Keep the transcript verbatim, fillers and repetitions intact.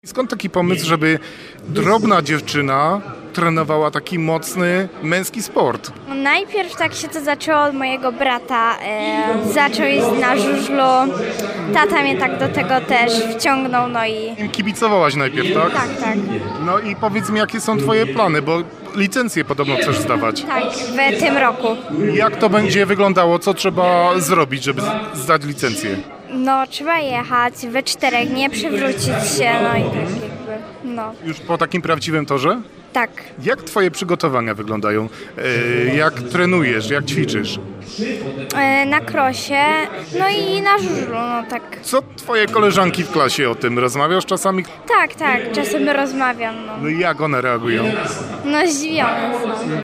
Skąd taki pomysł, żeby drobna dziewczyna trenowała taki mocny męski sport? Najpierw tak się to zaczęło od mojego brata. E, zaczął jeździć na żużlu. Tata mnie tak do tego też wciągnął, no i... Kibicowałaś najpierw, tak? Tak, tak. No i powiedz mi, jakie są twoje plany, bo licencję podobno chcesz zdawać. Tak, w tym roku. Jak to będzie wyglądało? Co trzeba zrobić, żeby zdać licencję? No, trzeba jechać we czterech, nie przewrócić się, no i tak jakby, no. Już po takim prawdziwym torze? Tak. Jak twoje przygotowania wyglądają? E, jak trenujesz, jak ćwiczysz? E, na krosie, no i na żużlu, no tak. Co twoje koleżanki w klasie o tym? Rozmawiasz czasami? Tak, tak, czasem rozmawiam, no. No i jak one reagują? No zdziwione są.